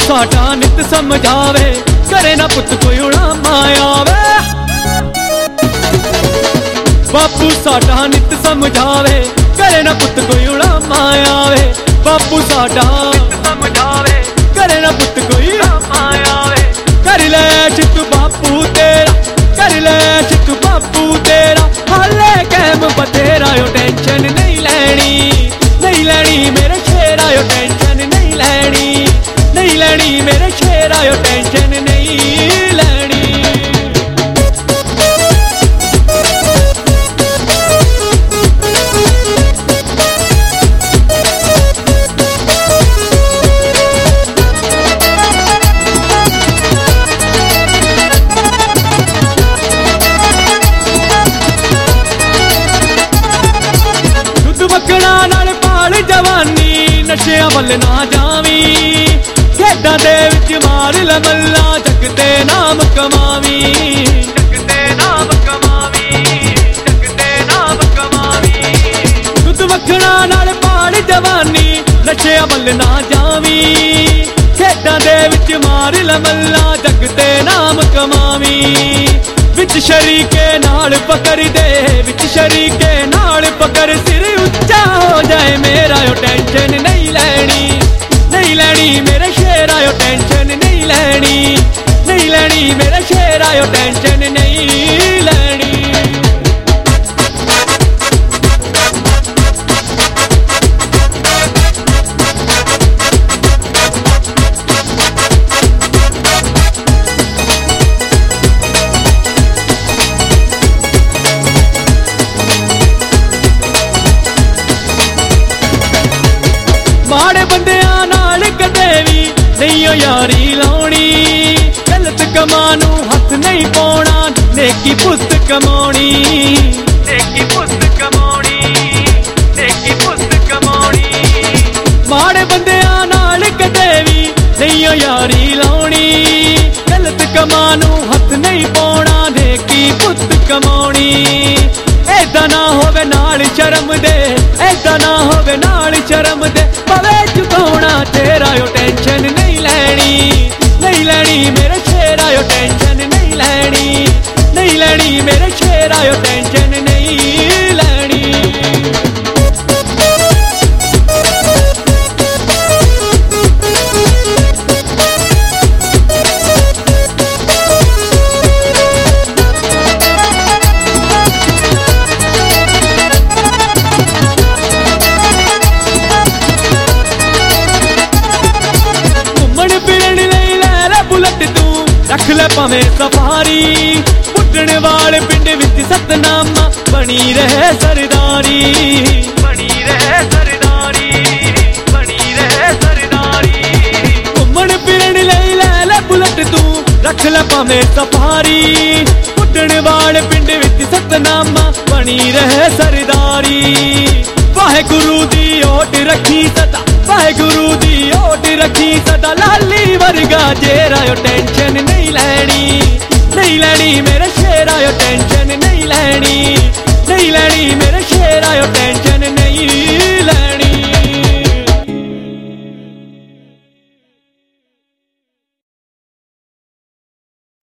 साडा नित समझावे, करे ना पुत कोई उड़ामा आवे। बापू साडा नित समझावे, करे ना पुत कोई उड़ामा आवे। बापू साडा नित समझावे, करे ना पुत कोई उड़ामा आवे। कर ले चित बापू तेरा, कर ले चित बापू तेरा, हाले कैम बतेरा यो टेंशन नहीं लैनी, नहीं लैनी मेरे शेरा यो टेंशन नहीं लैनी, नहीं लैनी मेरे शेरा यो टेंशन नहीं लैनी। जवानी नशिया वल ना जावी, खेडां दे विच मार ले मल्ला, जग ते नाम कमावी, जग ते नाम कमावी, जग ते नाम कमावी। दुध मखणा नाल पाल जवानी नशिया वल ना जावी, खेडां दे विच मार ले मल्ला, जग ते नाम कमावी। विच शरीके नाल पकड़ दे, विच शरीके नाल पकड़, सिर उच्चा हो जाए मेरा यो टेंशन नहीं लैनी, नहीं लैनी मेरे शेरा यो टेंशन नहीं लैनी, नहीं लैनी मेरे शेरा यो टेंशन नहीं लैनी। माड़े बंदियां नाल कदे भी नहीं ओ यारी लाउणी, गलत कमां नूं हथ नहीं पाउणा, नेकी पुस्त कमाउणी, नेकी पुस्त कमाउणी, नेकी पुस्त कमाउणी। माड़े बंदियां नाल कदे भी नहीं ओ यारी लाउणी, गलत कमां नूं हथ नहीं पाउणा, नेकी पुस्त कमाउणी। ऐदा ना होवे नाल शर्म दे, ऐदा ना होवे नाल शर्म दे, पवे चुकाउणा तेरा यो टेंशन नहीं लैनी, नहीं लैनी मेरे शेरा यो टेंशन नहीं लैनी, नहीं लैनी मेरे शेरा यो टेंशन नहीं लैनी। रख ले भावें सफारी, पुट्टण वाले पिंड विच सतनामा, बनी रहे सरदारी, बनी रहे सरदारी, बनी रहे सरदारी। घूमण फिरन लई लै ले बुलट तू, रख ले भावें सफारी, पुट्टण वाले पिंड विच सतनामा, बनी रहे सरदारी। वाहेगुरु दी ओट रखी सदा, वाहेगुरु दी ओट रखी सदा, लाली वर्गा जेरा यो टेंशन नहीं लैनी, नहीं लैनी मेरे